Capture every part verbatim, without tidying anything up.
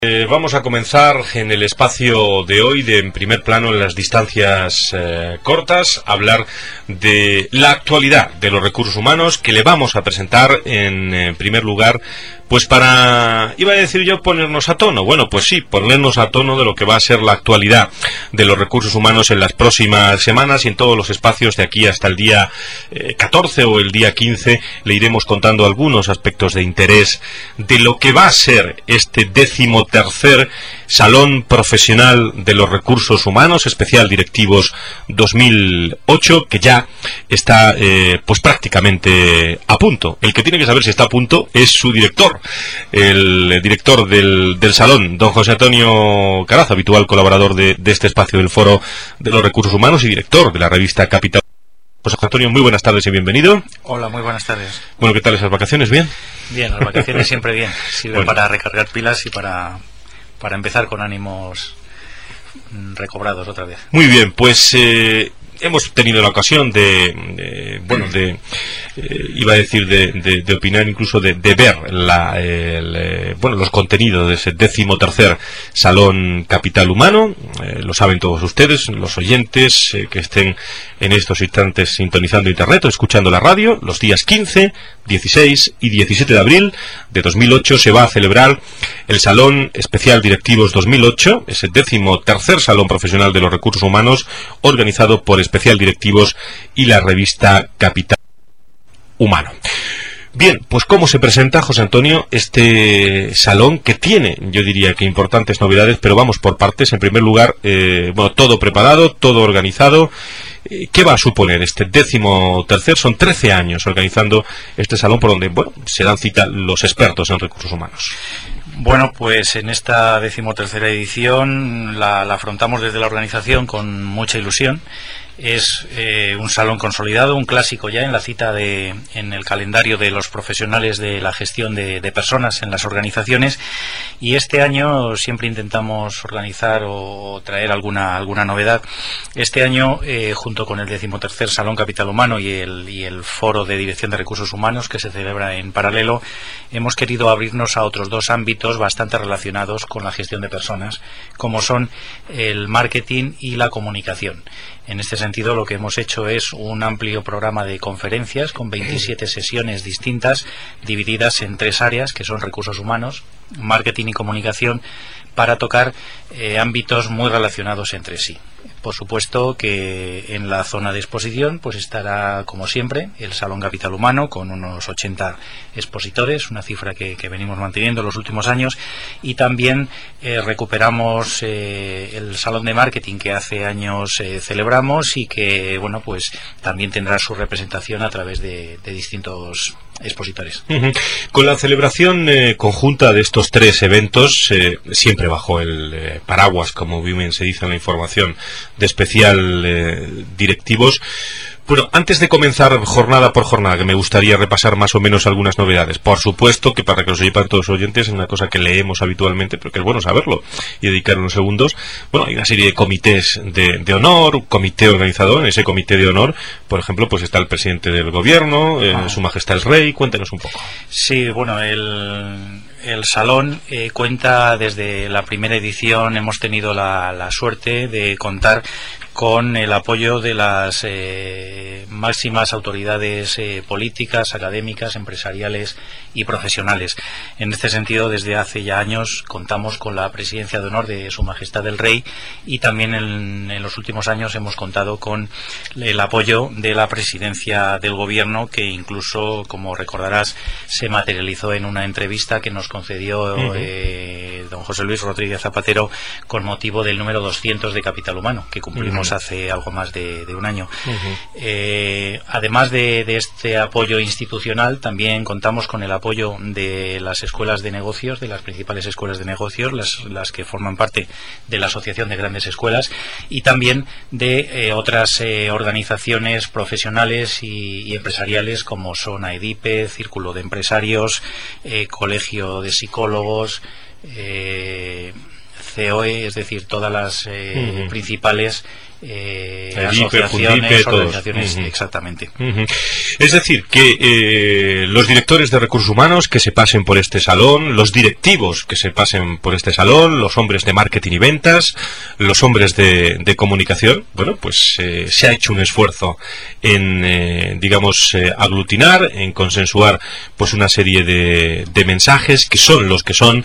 Eh, vamos a comenzar en el espacio de hoy, de en primer plano, en las distancias eh, cortas, a hablar de la actualidad de los recursos humanos, que le vamos a presentar en, en primer lugar, pues para, iba a decir yo, ponernos a tono. Bueno, pues sí, ponernos a tono de lo que va a ser la actualidad de los recursos humanos en las próximas semanas y en todos los espacios de aquí hasta el día eh, catorce o el día quince. Le iremos contando algunos aspectos de interés de lo que va a ser este décimo tercer Salón Profesional de los Recursos Humanos, especial directivos dos mil ocho, que ya está eh, pues prácticamente a punto. El que tiene que saber si está a punto es su director, el director del, del Salón, don José Antonio Carazo, habitual colaborador de, de este espacio del Foro de los Recursos Humanos y director de la revista Capital. José Antonio, muy buenas tardes y bienvenido. Hola, muy buenas tardes. Bueno, ¿qué tal esas vacaciones? ¿Bien? Bien, las vacaciones siempre bien. Sirven bueno. para recargar pilas y para, para empezar con ánimos recobrados otra vez. Muy bien, pues eh, hemos tenido la ocasión de, de bueno, de, eh, iba a decir, de, de, de opinar, incluso de, de ver la, el, eh, bueno, los contenidos de ese décimo tercer Salón Capital Humano. Eh, lo saben todos ustedes, los oyentes eh, que estén en estos instantes sintonizando internet o escuchando la radio. Los días quince, dieciséis y diecisiete de abril de dos mil ocho se va a celebrar el Salón Especial Directivos dos mil ocho, ese décimo tercer Salón Profesional de los Recursos Humanos, organizado por Especial Directivos y la revista Capital Humano. Bien, pues ¿cómo se presenta, José Antonio, este salón que tiene, yo diría que importantes novedades, pero vamos por partes? En primer lugar, eh, bueno, todo preparado, todo organizado. Eh, ¿Qué va a suponer este décimo tercer? Son trece años organizando este salón por donde, bueno, se dan cita los expertos en recursos humanos. Bueno, pues en esta decimotercera edición la, la afrontamos desde la organización con mucha ilusión. Es eh, un salón consolidado, un clásico ya en la cita de, en el calendario de los profesionales de la gestión de, de personas en las organizaciones, y este año siempre intentamos organizar o traer alguna alguna novedad. Este año, eh, junto con el decimotercer Salón Capital Humano y el, y el Foro de Dirección de Recursos Humanos, que se celebra en paralelo, hemos querido abrirnos a otros dos ámbitos bastante relacionados con la gestión de personas, como son el marketing y la comunicación. En este sentido, lo que hemos hecho es un amplio programa de conferencias con veintisiete sesiones distintas, divididas en tres áreas, que son recursos humanos, marketing y comunicación, para tocar eh, ámbitos muy relacionados entre sí. Por supuesto que en la zona de exposición pues estará, como siempre, el Salón Capital Humano, con unos ochenta expositores, una cifra que, que venimos manteniendo en los últimos años, y también eh, recuperamos eh, el Salón de Marketing que hace años eh, celebramos y que, bueno, pues también tendrá su representación a través de, de distintos expositores. Uh-huh. Con la celebración eh, conjunta de estos tres eventos, eh, siempre bajo el eh, paraguas, como bien se dice en la información, de especial eh, directivos. Bueno, antes de comenzar jornada por jornada, que me gustaría repasar más o menos algunas novedades. Por supuesto que para que lo sepan todos los oyentes, es una cosa que leemos habitualmente, pero que es bueno saberlo y dedicar unos segundos. Bueno, hay una serie de comités de, de honor, un comité organizador. En ese comité de honor, por ejemplo, pues está el presidente del gobierno, eh, ah. Su Majestad el Rey. Cuéntenos un poco. Sí, bueno, el... El salón eh, cuenta desde la primera edición, hemos tenido la, la suerte de contar con el apoyo de las eh, máximas autoridades eh, políticas, académicas, empresariales y profesionales. En este sentido, desde hace ya años contamos con la presidencia de honor de Su Majestad el Rey, y también en, en los últimos años hemos contado con el apoyo de la presidencia del gobierno, que incluso, como recordarás, se materializó en una entrevista que nos concedió uh-huh. eh, don José Luis Rodríguez Zapatero con motivo del número doscientos de Capital Humano, que cumplimos uh-huh. hace algo más de, de un año. Uh-huh. Eh, además de, de este apoyo institucional, también contamos con el apoyo de las escuelas de negocios, de las principales escuelas de negocios, las, las que forman parte de la Asociación de Grandes Escuelas, y también de eh, otras eh, organizaciones profesionales y, y empresariales, como son AEDIPE, Círculo de Empresarios, eh, Colegio de Psicólogos, eh, C O E, es decir, todas las eh, uh-huh. principales eh, Edipe, asociaciones, Fundipe, organizaciones, uh-huh. exactamente. Uh-huh. Es decir, que eh, los directores de recursos humanos que se pasen por este salón, los directivos que se pasen por este salón, los hombres de marketing y ventas, los hombres de, de comunicación, bueno, pues eh, se ha hecho un esfuerzo en, eh, digamos, eh, aglutinar, en consensuar pues una serie de, de mensajes que son los que son.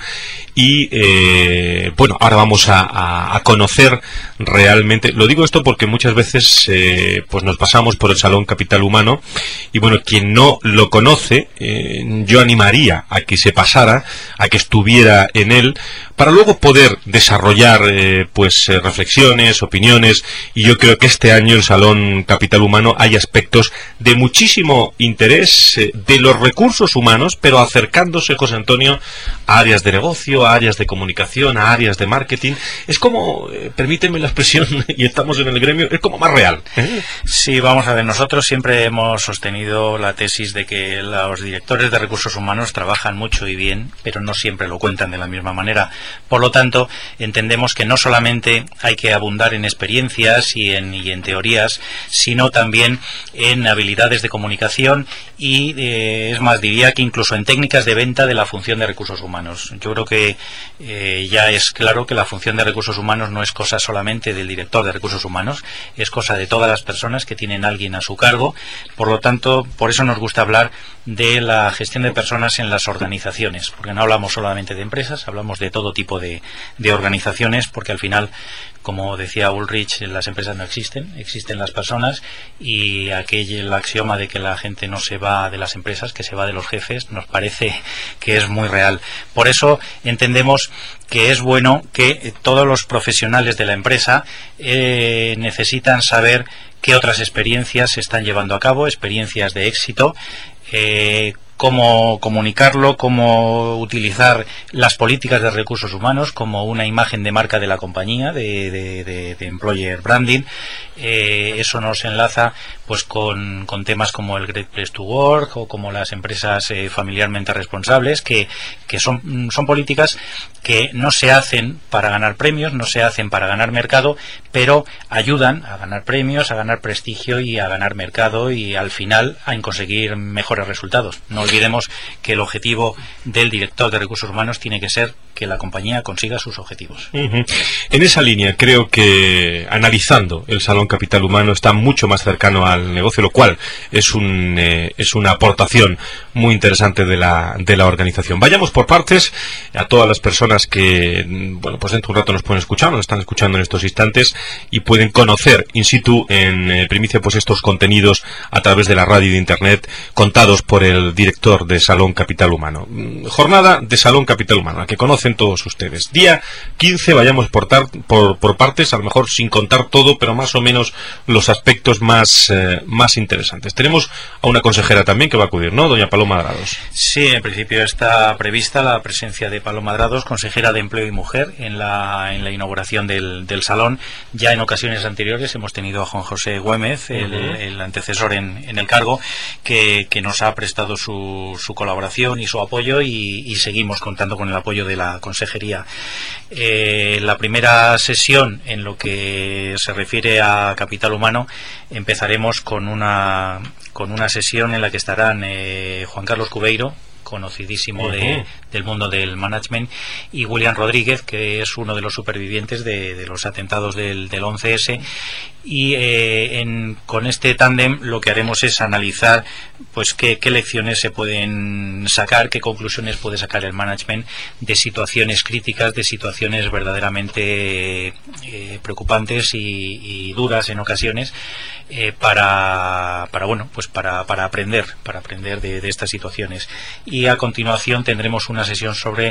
Y eh, bueno, ahora vamos a, a, a conocer realmente, lo digo esto porque muchas veces eh, pues nos pasamos por el Salón Capital Humano y bueno, quien no lo conoce, eh, yo animaría a que se pasara, a que estuviera en él, para luego poder desarrollar eh, pues eh, reflexiones, opiniones, y yo creo que este año el Salón Capital Humano hay aspectos de muchísimo interés eh, de los recursos humanos, pero acercándose, José Antonio, a áreas de negocio, a áreas de comunicación, a áreas de marketing. Es como, eh, permíteme la expresión, y estamos en el gremio, es como más real, ¿eh? Sí, vamos a ver, nosotros siempre hemos sostenido la tesis de que los directores de recursos humanos trabajan mucho y bien, pero no siempre lo cuentan de la misma manera. Por lo tanto, entendemos que no solamente hay que abundar en experiencias y en, y en teorías, sino también en habilidades de comunicación y, eh, es más, diría que incluso en técnicas de venta de la función de recursos humanos. Yo creo que eh, ya es claro que la función de recursos humanos no es cosa solamente del director de recursos humanos, es cosa de todas las personas que tienen a alguien a su cargo. Por lo tanto, por eso nos gusta hablar de la gestión de personas en las organizaciones, porque no hablamos solamente de empresas, hablamos de todo tipo de, de organizaciones, porque al final, como decía Ulrich, las empresas no existen, existen las personas, y aquel el axioma de que la gente no se va de las empresas, que se va de los jefes, nos parece que es muy real. Por eso entendemos que es bueno que todos los profesionales de la empresa eh, necesitan saber qué otras experiencias se están llevando a cabo, experiencias de éxito, eh, cómo comunicarlo, cómo utilizar las políticas de recursos humanos como una imagen de marca de la compañía, de, de, de, de employer branding. Eh, eso nos enlaza pues con, con temas como el Great Place to Work o como las empresas eh, familiarmente responsables, que, que son, son políticas que no se hacen para ganar premios, no se hacen para ganar mercado, pero ayudan a ganar premios, a ganar prestigio y a ganar mercado, y al final a conseguir mejores resultados. No olvidemos que el objetivo del director de recursos humanos tiene que ser que la compañía consiga sus objetivos. Uh-huh. En esa línea, creo que analizando el Salón Capital Humano está mucho más cercano al negocio, lo cual es un eh, es una aportación muy interesante de la de la organización. Vayamos por partes. A todas las personas que, bueno, pues dentro de un rato nos pueden escuchar, nos están escuchando en estos instantes y pueden conocer in situ, en eh, primicia, pues estos contenidos a través de la radio y de internet, contados por el director de Salón Capital Humano. Jornada de Salón Capital Humano, la que conocen todos ustedes. Día quince, vayamos por, tar, por, por partes, a lo mejor sin contar todo, pero más o menos los aspectos más, eh, más interesantes. Tenemos a una consejera también que va a acudir, ¿no? Doña Paloma Drados. Sí, en principio está prevista la presencia de Paloma Drados, consejera de Empleo y Mujer, en la, en la inauguración del, del salón. Ya en ocasiones anteriores hemos tenido a Juan José Güémez, el, uh-huh. el antecesor en, en el cargo, que, que nos ha prestado su, su colaboración y su apoyo, y, y seguimos contando con el apoyo de la consejería. Eh, la primera sesión, en lo que se refiere a Capital Humano, empezaremos con una con una sesión en la que estarán eh, Juan Carlos Cubeiro, conocidísimo uh-huh. de, del mundo del management, y William Rodríguez, que es uno de los supervivientes de, de los atentados del, del once ese, y eh, en, con este tándem lo que haremos es analizar pues qué, qué lecciones se pueden sacar, qué conclusiones puede sacar el management de situaciones críticas, de situaciones verdaderamente eh, preocupantes y, y duras en ocasiones, eh, para, para bueno pues para, para aprender para aprender de, de estas situaciones. Y a continuación tendremos una sesión sobre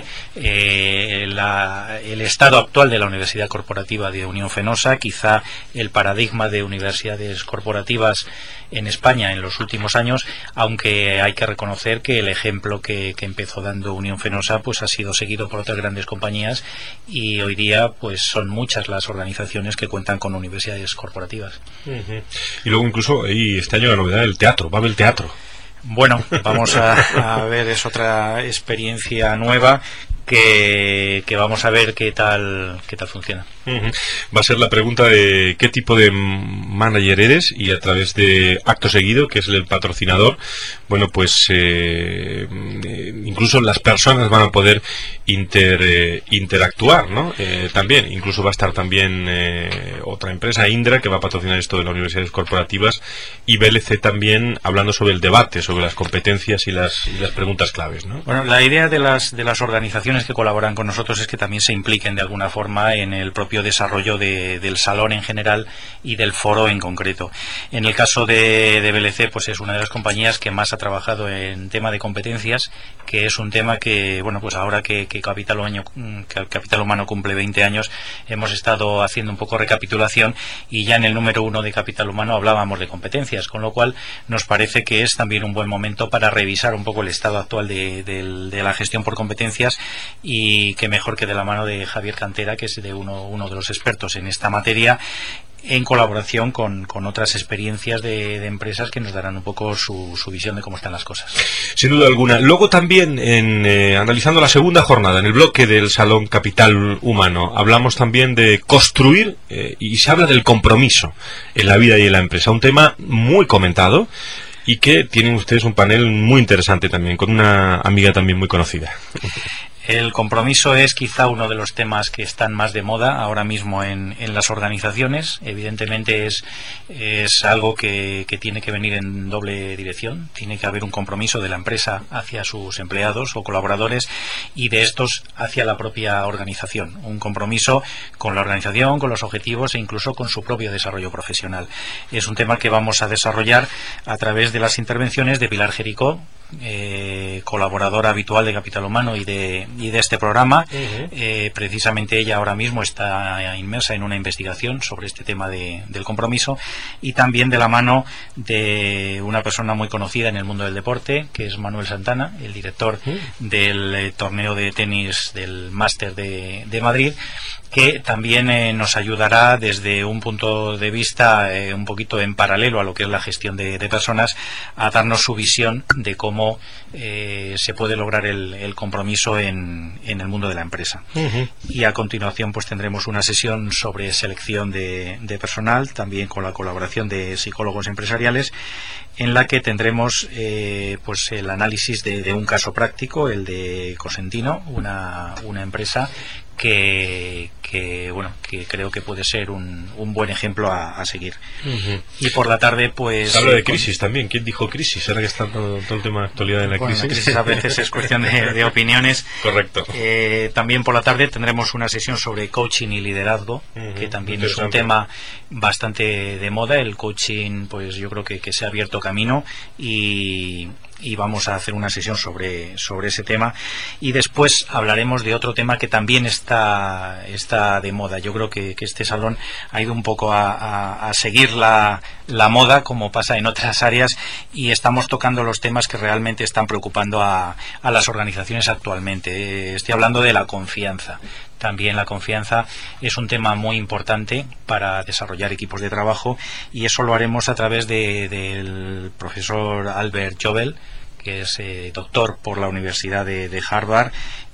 eh, la, el estado actual de la Universidad Corporativa de Unión Fenosa, quizá el paradigma de universidades corporativas en España en los últimos años, aunque hay que reconocer que el ejemplo que, que empezó dando Unión Fenosa pues ha sido seguido por otras grandes compañías, y hoy día pues son muchas las organizaciones que cuentan con universidades corporativas. Uh-huh. Y luego incluso y este año la novedad del teatro, va a haber teatro. Bueno, vamos a, a ver, es otra experiencia nueva que, que vamos a ver qué tal qué tal funciona. Uh-huh. Va a ser la pregunta de qué tipo de manager eres, y a través de acto seguido, que es el patrocinador, bueno, pues eh, incluso las personas van a poder inter, eh, interactuar, ¿no? Eh, también, incluso va a estar también eh, otra empresa, Indra, que va a patrocinar esto de las universidades corporativas, y B L C también, hablando sobre el debate, sobre las competencias y las, y las preguntas claves, ¿no? Bueno, la idea de las, de las organizaciones que colaboran con nosotros es que también se impliquen de alguna forma en el propio desarrollo de, del salón en general y del foro en concreto. En el caso de, de B L C, pues es una de las compañías que más ha trabajado en tema de competencias, que es un tema que, bueno, pues ahora que, que Capital Humano, que Capital Humano cumple veinte años, hemos estado haciendo un poco recapitulación, y ya en el número uno de Capital Humano hablábamos de competencias, con lo cual nos parece que es también un buen momento para revisar un poco el estado actual de, de, de la gestión por competencias, y que mejor que de la mano de Javier Cantera, que es de uno, uno de los expertos en esta materia, en colaboración con, con otras experiencias de, de empresas que nos darán un poco su, su visión de cómo están las cosas. Sin duda alguna. Luego también, en, eh, analizando la segunda jornada, en el bloque del Salón Capital Humano, hablamos también de construir, eh, y se habla del compromiso en la vida y en la empresa. Un tema muy comentado, y que tienen ustedes un panel muy interesante también, con una amiga también muy conocida. El compromiso es quizá uno de los temas que están más de moda ahora mismo en, en las organizaciones. Evidentemente es, es algo que, que tiene que venir en doble dirección. Tiene que haber un compromiso de la empresa hacia sus empleados o colaboradores, y de estos hacia la propia organización. Un compromiso con la organización, con los objetivos e incluso con su propio desarrollo profesional. Es un tema que vamos a desarrollar a través de las intervenciones de Pilar Jericó, Eh, colaboradora habitual de Capital Humano y de, y de este programa. Uh-huh. eh, precisamente ella ahora mismo está inmersa en una investigación sobre este tema de, del compromiso, y también de la mano de una persona muy conocida en el mundo del deporte, que es Manuel Santana, el director uh-huh. del eh, torneo de tenis del Máster de, de Madrid, que también eh, nos ayudará desde un punto de vista eh, un poquito en paralelo a lo que es la gestión de, de personas, a darnos su visión de cómo eh, se puede lograr el, el compromiso en, en el mundo de la empresa. Uh-huh. Y a continuación pues tendremos una sesión sobre selección de, de personal, también con la colaboración de psicólogos empresariales, en la que tendremos eh, pues el análisis de, de un caso práctico, el de Cosentino, una, una empresa que, que bueno que creo que puede ser un, un buen ejemplo a, a seguir. Uh-huh. Y por la tarde pues se habla de crisis con... también. ¿Quién dijo crisis? Ahora que está todo, todo el tema de actualidad en la bueno, crisis. La crisis a veces es cuestión de, de opiniones. Correcto. Eh, también por la tarde tendremos una sesión sobre coaching y liderazgo, uh-huh, que también es un tema bastante de moda. El coaching, pues yo creo que, que se ha abierto camino, y y vamos a hacer una sesión sobre, sobre ese tema, y después hablaremos de otro tema que también está, está de moda. Yo creo que, que este salón ha ido un poco a, a, a seguir la, la moda, como pasa en otras áreas, y estamos tocando los temas que realmente están preocupando a, a las organizaciones actualmente. Estoy hablando de la confianza. También la confianza es un tema muy importante para desarrollar equipos de trabajo, y eso lo haremos a través de, del profesor Albert Jobel, que es eh, doctor por la Universidad de, de Harvard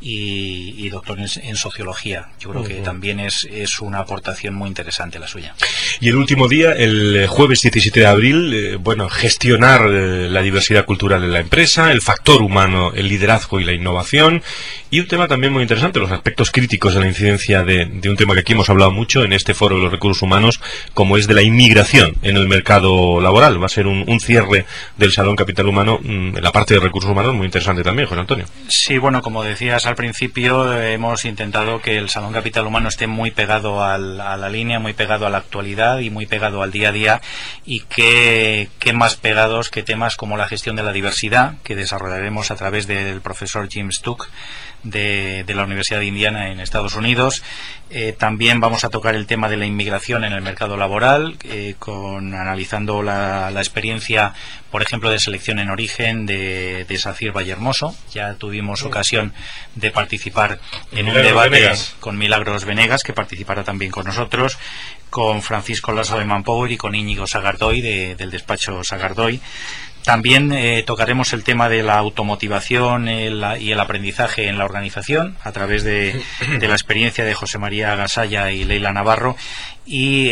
y, y doctor en, en sociología. Yo creo uh-huh. que también es, es una aportación muy interesante la suya. Y el último día, el jueves diecisiete de abril, eh, bueno, gestionar eh, la diversidad cultural en la empresa, el factor humano, el liderazgo y la innovación, y un tema también muy interesante, los aspectos críticos de la incidencia de, de un tema que aquí hemos hablado mucho en este foro de los recursos humanos, como es de la inmigración en el mercado laboral. Va a ser un, un cierre del Salón Capital Humano en la parte de recursos humanos muy interesante también, José Antonio. Sí, bueno, como decías al principio, hemos intentado que el Salón Capital Humano esté muy pegado al, a la línea, muy pegado a la actualidad y muy pegado al día a día, y que, que más pegados que temas como la gestión de la diversidad, que desarrollaremos a través del profesor Jim Stuck de, de la Universidad de Indiana en Estados Unidos. Eh, también vamos a tocar el tema de la inmigración en el mercado laboral, eh, con analizando la, la experiencia, por ejemplo, de selección en origen de, de Safir Vallehermoso. Ya tuvimos ocasión de participar en un debate Venegas. con Milagros Venegas, que participará también con nosotros, con Francisco Lasso de Manpower y con Íñigo Sagardoy de, del despacho Sagardoy. También eh, tocaremos el tema de la automotivación el, y el aprendizaje en la organización a través de, de la experiencia de José María Gasalla y Leila Navarro, y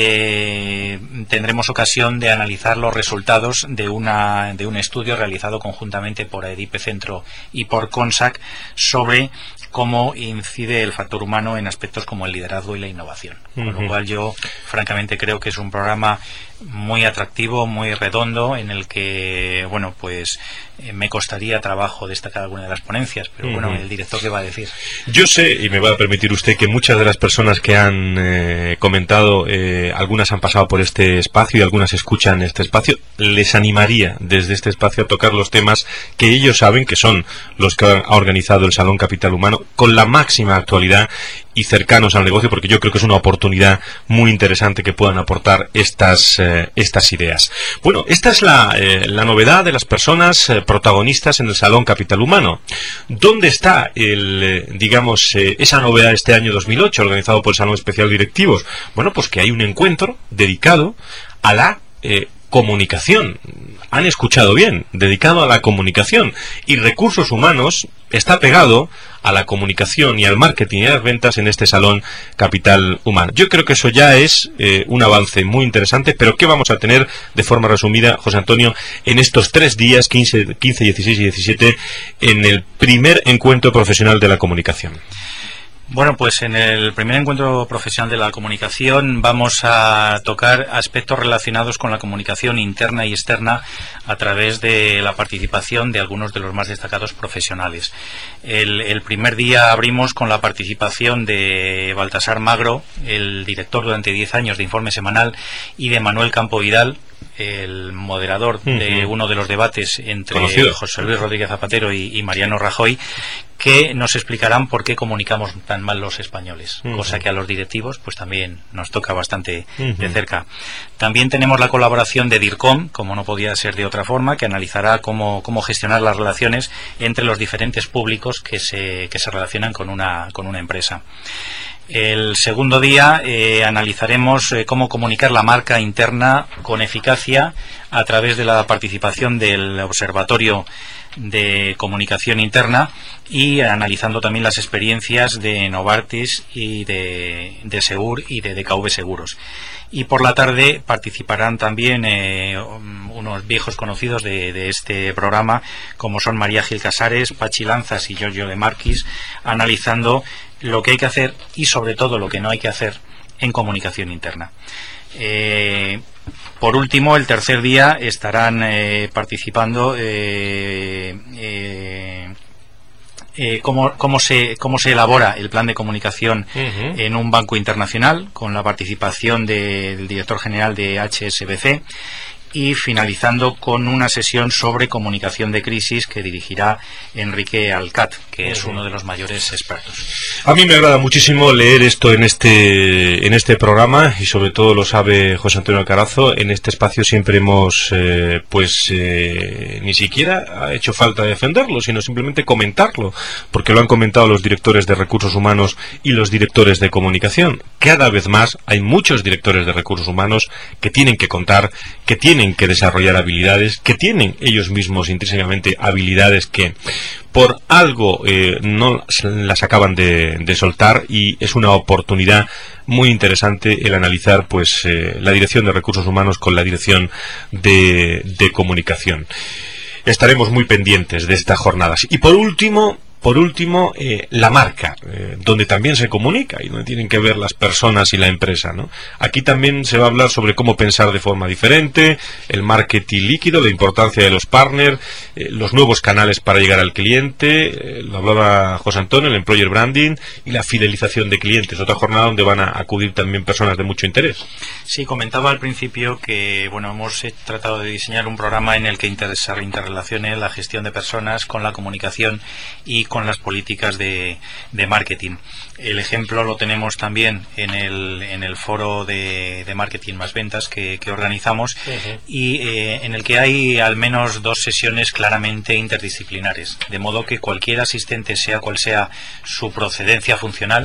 eh, tendremos ocasión de analizar los resultados de una de un estudio realizado conjuntamente por AEDIPE Centro y por CONSAC sobre cómo incide el factor humano en aspectos como el liderazgo y la innovación. Con uh-huh. lo cual yo francamente creo que es un programa muy atractivo, muy redondo, en el que, bueno, pues eh, me costaría trabajo destacar alguna de las ponencias, pero uh-huh. bueno, el director, ¿qué va a decir? Yo sé, y me va a permitir usted, que muchas de las personas que han eh, comentado, eh, algunas han pasado por este espacio y algunas escuchan este espacio, les animaría desde este espacio a tocar los temas que ellos saben que son los que ha organizado el Salón Capital Humano con la máxima actualidad y cercanos al negocio, porque yo creo que es una oportunidad muy interesante que puedan aportar estas eh, estas ideas. Bueno, esta es la, eh, la novedad de las personas eh, protagonistas en el Salón Capital Humano. ¿Dónde está el, eh, digamos, eh, esa novedad este año dos mil ocho, organizado por el Salón Especial Directivos? Bueno, pues que hay un encuentro dedicado a la eh, comunicación. Han escuchado bien, dedicado a la comunicación, y recursos humanos está pegado a la comunicación y al marketing y a las ventas en este Salón Capital Humano. Yo creo que eso ya es eh, un avance muy interesante, pero ¿qué vamos a tener de forma resumida, José Antonio, en estos tres días, quince, quince, dieciséis y diecisiete, en el primer encuentro profesional de la comunicación? Bueno, pues en el primer encuentro profesional de la comunicación vamos a tocar aspectos relacionados con la comunicación interna y externa a través de la participación de algunos de los más destacados profesionales. El, el primer día abrimos con la participación de Baltasar Magro, el director durante diez años de Informe Semanal, y de Manuel Campo Vidal, el moderador uh-huh. de uno de los debates entre Conocido. José Luis Rodríguez Zapatero y, y Mariano Rajoy, que nos explicarán por qué comunicamos tan mal los españoles, uh-huh. cosa que a los directivos pues también nos toca bastante uh-huh. de cerca. También tenemos la colaboración de DIRCOM, como no podía ser de otra forma, que analizará cómo, cómo gestionar las relaciones entre los diferentes públicos que se, que se relacionan con una, con una empresa. El segundo día eh, analizaremos eh, cómo comunicar la marca interna con eficacia a través de la participación del Observatorio de Comunicación Interna, y analizando también las experiencias de Novartis y de, de Segur y de D K V Seguros. Y por la tarde participarán también eh, unos viejos conocidos de, de este programa, como son María Gil Casares, Pachi Lanzas y Giorgio de Marquis, analizando lo que hay que hacer y sobre todo lo que no hay que hacer en comunicación interna. Eh, por último, el tercer día estarán eh, participando eh, eh, eh, cómo, cómo, se, cómo se elabora el plan de comunicación uh-huh. en un banco internacional, con la participación de, del director general de H S B C, y finalizando con una sesión sobre comunicación de crisis que dirigirá Enrique Alcat, que uh-huh. es uno de los mayores expertos. A mí me agrada muchísimo leer esto en este en este programa, y sobre todo lo sabe José Antonio Alcarazo. En este espacio siempre hemos eh, pues eh, ni siquiera ha hecho falta defenderlo, sino simplemente comentarlo, porque lo han comentado los directores de recursos humanos y los directores de comunicación. Cada vez más hay muchos directores de recursos humanos que tienen que contar, que tienen que desarrollar habilidades, que tienen ellos mismos intrínsecamente habilidades que por algo eh, no las acaban de, de soltar, y es una oportunidad muy interesante el analizar pues eh, la dirección de recursos humanos con la dirección de, de comunicación. Estaremos muy pendientes de estas jornadas. Y por último, Por último, eh, la marca, eh, donde también se comunica y donde tienen que ver las personas y la empresa, ¿no? Aquí también se va a hablar sobre cómo pensar de forma diferente, el marketing líquido, la importancia de los partners, eh, los nuevos canales para llegar al cliente, eh, lo hablaba José Antonio, el employer branding y la fidelización de clientes. Otra jornada donde van a acudir también personas de mucho interés. Sí, comentaba al principio que, bueno, hemos tratado de diseñar un programa en el que inter- se interrelacione la gestión de personas con la comunicación y con las políticas de, de marketing. El ejemplo lo tenemos también en el, en el foro de, de marketing más ventas que, que organizamos, uh-huh. y eh, en el que hay al menos dos sesiones claramente interdisciplinares, de modo que cualquier asistente, sea cual sea su procedencia funcional,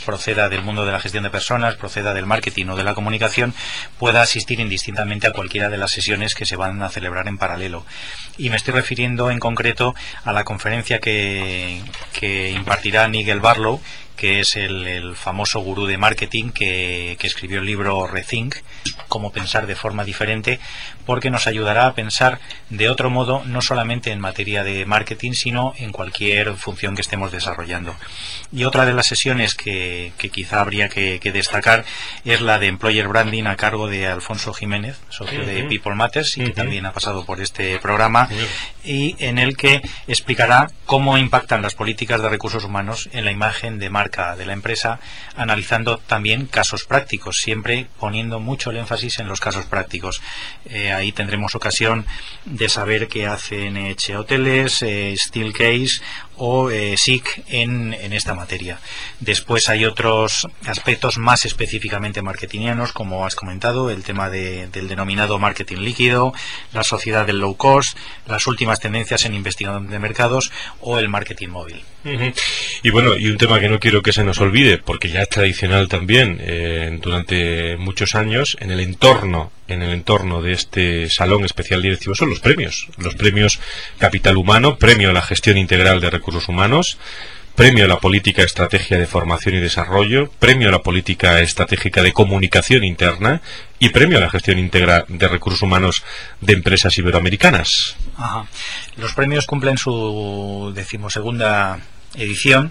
proceda del mundo de la gestión de personas, proceda del marketing o de la comunicación, pueda asistir indistintamente a cualquiera de las sesiones que se van a celebrar en paralelo. Y me estoy refiriendo en concreto a la conferencia que, que impartirá Nigel Barlow, que es el, el famoso gurú de marketing que, que escribió el libro Rethink, cómo pensar de forma diferente, porque nos ayudará a pensar de otro modo, no solamente en materia de marketing, sino en cualquier función que estemos desarrollando. Y otra de las sesiones que, que quizá habría que, que destacar es la de Employer Branding, a cargo de Alfonso Jiménez, socio uh-huh. de People Matters, y que uh-huh. también ha pasado por este programa, uh-huh. y en el que explicará cómo impactan las políticas de recursos humanos en la imagen de marketing de la empresa, analizando también casos prácticos, siempre poniendo mucho el énfasis en los casos prácticos. Eh, ahí tendremos ocasión de saber qué hacen N H Hoteles, eh, Steelcase o eh, S I C en, en esta materia. Después hay otros aspectos más específicamente marketingianos, como has comentado, el tema de, del denominado marketing líquido, la sociedad del low cost, las últimas tendencias en investigación de mercados o el marketing móvil. Uh-huh. Y bueno, y un tema que no quiero que se nos olvide, porque ya es tradicional también eh, durante muchos años en el entorno en el entorno de este salón especial directivo, son los premios, los premios Capital Humano, premio a la gestión integral de recursos humanos, premio a la política estrategia de formación y desarrollo, premio a la política estratégica de comunicación interna y premio a la gestión íntegra de recursos humanos de empresas iberoamericanas. Ajá. Los premios cumplen su decimosegunda edición,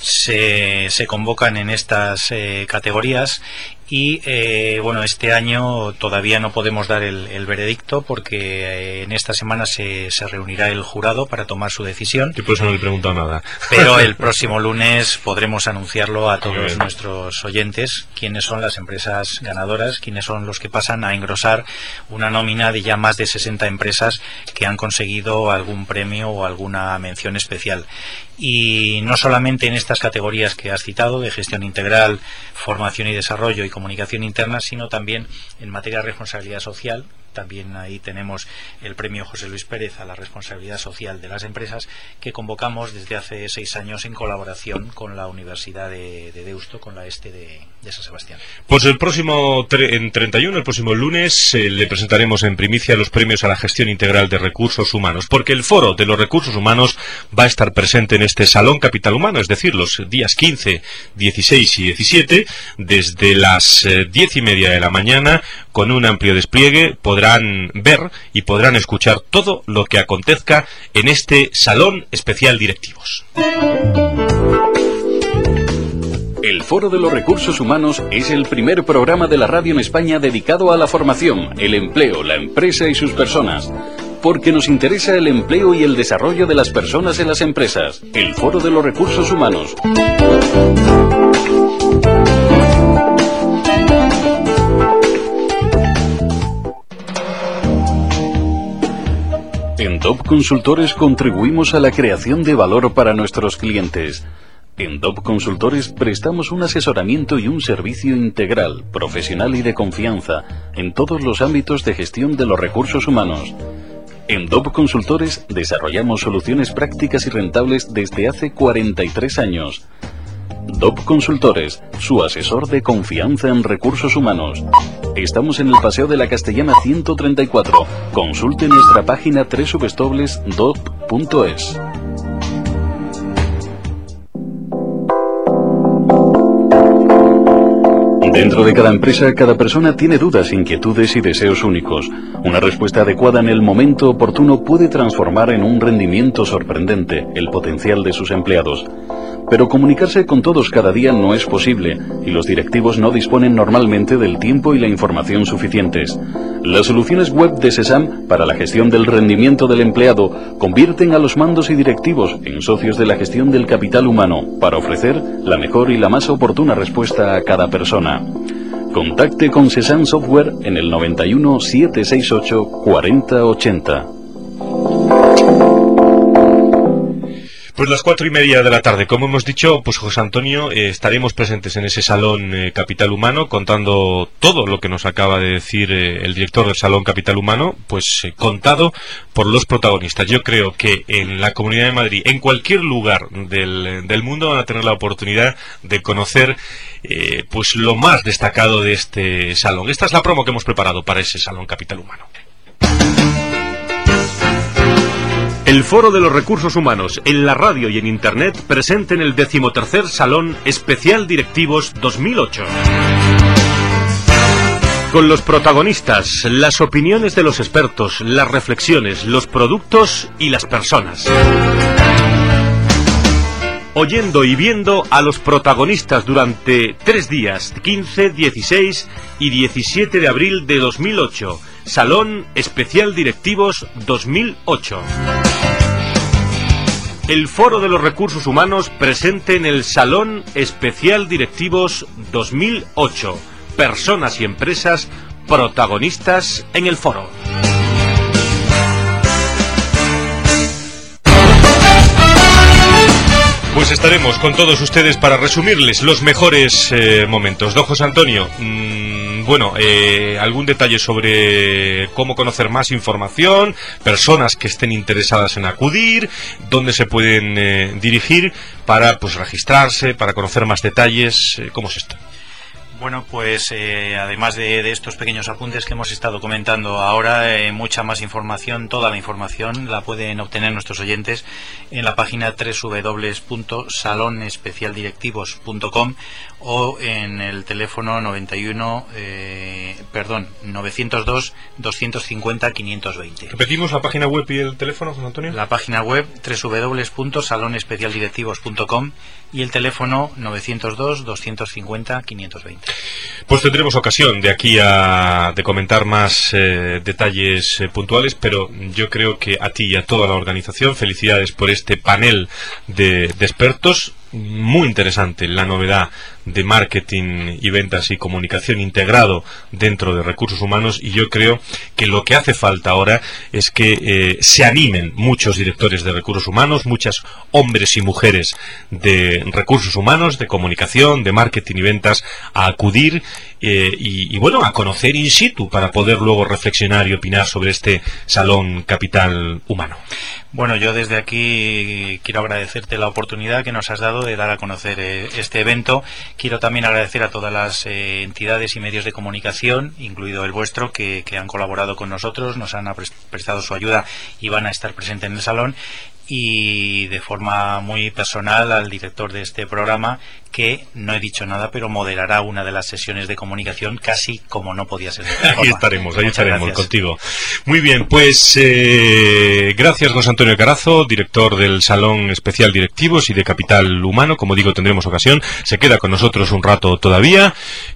se, se convocan en estas eh, categorías y eh, bueno, este año todavía no podemos dar el, el veredicto porque eh, en esta semana se, se reunirá el jurado para tomar su decisión. Y por eso no le he preguntado nada. Pero el próximo lunes podremos anunciarlo a todos nuestros oyentes quiénes son las empresas ganadoras, quiénes son los que pasan a engrosar una nómina de ya más de sesenta empresas que han conseguido algún premio o alguna mención especial. Y no solamente en estas categorías que has citado, de gestión integral, formación y desarrollo y comunicación interna, sino también en materia de responsabilidad social. También ahí tenemos el premio José Luis Pérez a la responsabilidad social de las empresas, que convocamos desde hace seis años en colaboración con la Universidad de, de Deusto, con la ESTE de, de San Sebastián. Pues el próximo tre en treinta y uno, el próximo lunes, eh, le presentaremos en primicia los premios a la gestión integral de recursos humanos, porque el Foro de los Recursos Humanos va a estar presente en este Salón Capital Humano, es decir, los días quince, dieciséis y diecisiete, desde las eh, diez y media de la mañana, con un amplio despliegue. Podrán ver y podrán escuchar todo lo que acontezca en este Salón Especial Directivos. El Foro de los Recursos Humanos es el primer programa de la radio en España dedicado a la formación, el empleo, la empresa y sus personas. Porque nos interesa el empleo y el desarrollo de las personas en las empresas. El Foro de los Recursos Humanos. En D O P Consultores contribuimos a la creación de valor para nuestros clientes. En D O P Consultores prestamos un asesoramiento y un servicio integral, profesional y de confianza en todos los ámbitos de gestión de los recursos humanos. En D O P Consultores desarrollamos soluciones prácticas y rentables desde hace cuarenta y tres años. D O P Consultores, su asesor de confianza en recursos humanos. Estamos en el Paseo de la Castellana ciento treinta y cuatro. Consulte nuestra página doble u doble u doble u punto d o p punto es. Dentro de cada empresa, cada persona tiene dudas, inquietudes y deseos únicos. Una respuesta adecuada en el momento oportuno puede transformar en un rendimiento sorprendente el potencial de sus empleados. Pero comunicarse con todos cada día no es posible, y los directivos no disponen normalmente del tiempo y la información suficientes. Las soluciones web de SESAM para la gestión del rendimiento del empleado convierten a los mandos y directivos en socios de la gestión del capital humano para ofrecer la mejor y la más oportuna respuesta a cada persona. Contacte con SESAM Software en el noventa y uno, setecientos sesenta y ocho, cuarenta ochenta. Pues las cuatro y media de la tarde, como hemos dicho, pues José Antonio, eh, estaremos presentes en ese Salón eh, Capital Humano, contando todo lo que nos acaba de decir eh, el director del Salón Capital Humano, pues eh, contado por los protagonistas. Yo creo que en la Comunidad de Madrid, en cualquier lugar del, del mundo, van a tener la oportunidad de conocer eh, pues lo más destacado de este salón. Esta es la promo que hemos preparado para ese Salón Capital Humano. El Foro de los Recursos Humanos, en la radio y en Internet, presente en el decimotercer Salón Especial Directivos dos mil ocho. Con los protagonistas, las opiniones de los expertos, las reflexiones, los productos y las personas. Oyendo y viendo a los protagonistas durante tres días, quince, dieciséis y diecisiete de abril de dos mil ocho. Salón Especial Directivos dos mil ocho. El Foro de los Recursos Humanos presente en el Salón Especial Directivos dos mil ocho. Personas y empresas protagonistas en el foro. Pues estaremos con todos ustedes para resumirles los mejores eh, momentos. Don José Antonio, mmm, bueno, eh, algún detalle sobre cómo conocer más información, personas que estén interesadas en acudir, dónde se pueden eh, dirigir para pues registrarse, para conocer más detalles, eh, ¿cómo es esto? Bueno, pues eh, además de, de estos pequeños apuntes que hemos estado comentando ahora, eh, mucha más información, toda la información la pueden obtener nuestros oyentes en la página doble u doble u doble u punto salón especial directivos punto com o en el teléfono noventa y uno, eh, perdón, novecientos dos, doscientos cincuenta, quinientos veinte. ¿Repetimos la página web y el teléfono, José Antonio? La página web doble u doble u doble u punto salón especial directivos punto com y el teléfono novecientos dos, doscientos cincuenta, quinientos veinte. Pues tendremos ocasión de aquí a de comentar más eh, detalles eh, puntuales, pero yo creo que a ti y a toda la organización, felicidades por este panel de, de expertos. Muy interesante la novedad de marketing y ventas y comunicación integrado dentro de recursos humanos, y yo creo que lo que hace falta ahora es que eh, se animen muchos directores de recursos humanos, muchos hombres y mujeres de recursos humanos, de comunicación, de marketing y ventas, a acudir eh, y, y bueno, a conocer in situ para poder luego reflexionar y opinar sobre este Salón Capital Humano. Bueno, yo desde aquí quiero agradecerte la oportunidad que nos has dado de dar a conocer eh, este evento. Quiero también agradecer a todas las eh, entidades y medios de comunicación, incluido el vuestro, que, que han colaborado con nosotros, nos han prestado su ayuda y van a estar presentes en el salón. Y de forma muy personal al director de este programa, que no he dicho nada, pero moderará una de las sesiones de comunicación casi como no podía ser de otra forma. Ahí estaremos, ahí Muchas estaremos gracias. Contigo. Muy bien, pues eh, gracias José Antonio Carazo, director del Salón Especial Directivos y de Capital Humano. Como digo, tendremos ocasión, se queda con nosotros un rato todavía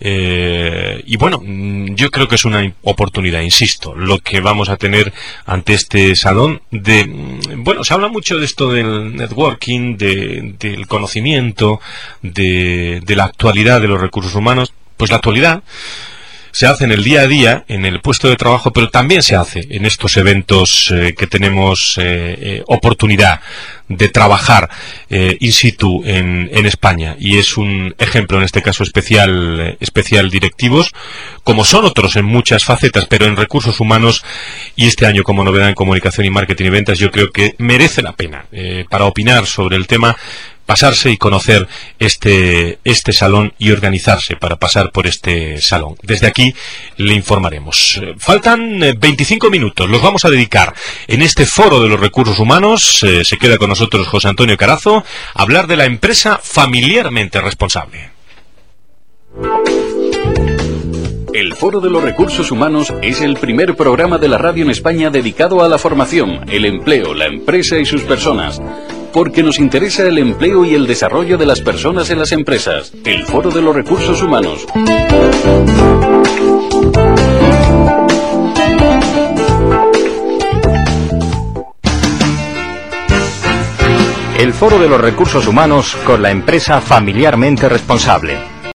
eh, y bueno, yo creo que es una oportunidad, insisto, lo que vamos a tener ante este salón de, bueno, se habla mucho de esto del networking, de, del conocimiento, de, de la actualidad de los recursos humanos. Pues la actualidad se hace en el día a día, en el puesto de trabajo, pero también se hace en estos eventos eh, que tenemos eh, eh, oportunidad de trabajar eh, in situ en, en España, y es un ejemplo en este caso especial, eh, especial directivos, como son otros en muchas facetas, pero en recursos humanos, y este año como novedad en comunicación y marketing y ventas, yo creo que merece la pena eh, para opinar sobre el tema, pasarse y conocer este este salón y organizarse para pasar por este salón. Desde aquí le informaremos. Faltan veinticinco minutos, los vamos a dedicar en este foro de los recursos humanos. Eh, se queda con nosotros José Antonio Carazo a hablar de la empresa familiarmente responsable. El Foro de los Recursos Humanos es el primer programa de la radio en España dedicado a la formación, el empleo, la empresa y sus personas. Porque nos interesa el empleo y el desarrollo de las personas en las empresas. El Foro de los Recursos Humanos. El Foro de los Recursos Humanos con la empresa familiarmente responsable.